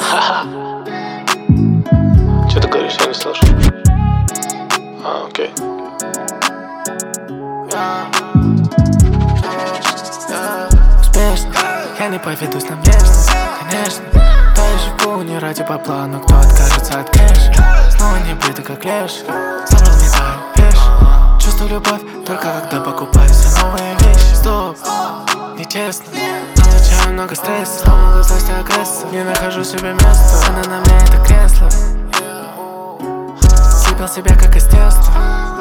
Что ты говоришь, я не слышу. Окей. Успешно, я не поведусь на внешность, конечно. Да я живу не ради бабла, но кто откажется от кэша? Снова не бритый как леш, собрал медаль, вещь. Чувствую любовь только когда покупаю все новые вещи. Стоп, нечестно, получаю много стресса, много злости, агрессии. Не нахожу себе места, она на мне это кресло. Съебал себя как из теста.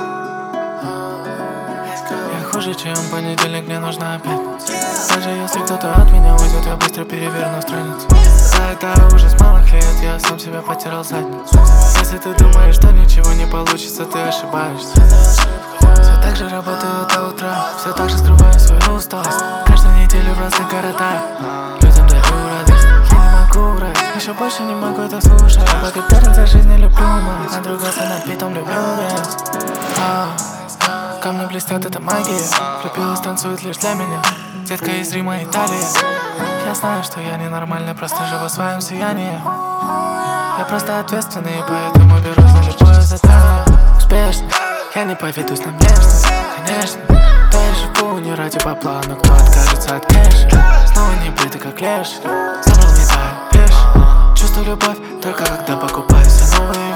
Я хуже, чем понедельник, мне нужна пятница. Даже если кто-то от меня уйдет, я быстро переверну страницу. Да, это ужас малых лет, я сам себя потерял задницу. Если ты думаешь, что ничего не получится, ты ошибаешься. Все так же работаю до утра, все так же скрываю свою усталость. Каждую неделю в разных городах людям даю радость. Я не могу врать, еще больше не могу это слушать. Благодарен за жизнь, не люблю мать, надругался над битом, люблю вес. Камни блестят, это магия. Влюбилась, танцует лишь для меня. Детка из Рима, Италия. Я знаю, что я ненормальный, просто живу в своем сиянии. Я просто ответственный, поэтому берусь за любое задание. Успешно, я не поведусь на внешность, конечно. Да я живу не ради бабла, но кто откажется от кэша? Снова не бритый как леш, собрал медаль, вещь. Чувствую любовь только когда покупаю все новые